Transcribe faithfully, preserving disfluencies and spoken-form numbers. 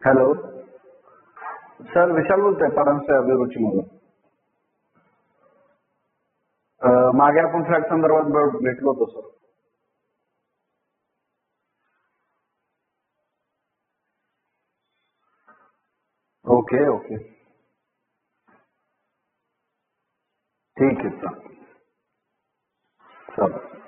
Hello sir, विशाल बोलतोय परांजपे अभिरुचीमधून. अं, मागे आपण फ्लॅट संदर्भात ब- भेटलो होतो सर. ओके ओके, ठीक आहे सर. चला.